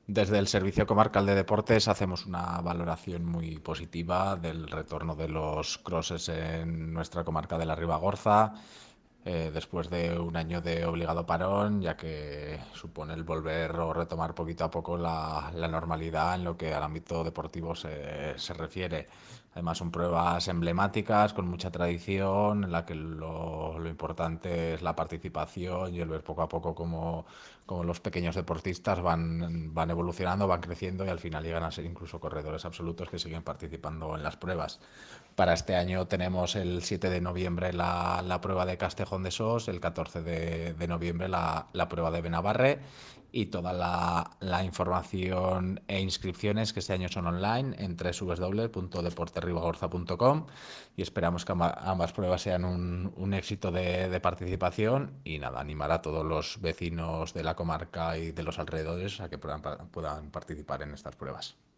Desde el Servicio Comarcal de Deportes hacemos una valoración muy positiva del retorno de los crosses en nuestra comarca de la Ribagorza, después de un año de obligado parón, ya que supone el volver o retomar poquito a poco la normalidad en lo que al ámbito deportivo se refiere. Además son pruebas emblemáticas, con mucha tradición, en la que lo importante es la participación y el ver poco a poco cómo los pequeños deportistas van evolucionando, van creciendo y al final llegan a ser incluso corredores absolutos que siguen participando en las pruebas. Para este año tenemos el 7 de noviembre la prueba de Castejón de Sos, el 14 de noviembre la prueba de Benabarre y toda la información e inscripciones que este año son online en www.deporterribagorza.com y esperamos que ambas pruebas sean un éxito de participación y nada, animar a todos los vecinos de la comarca y de los alrededores a que puedan participar en estas pruebas.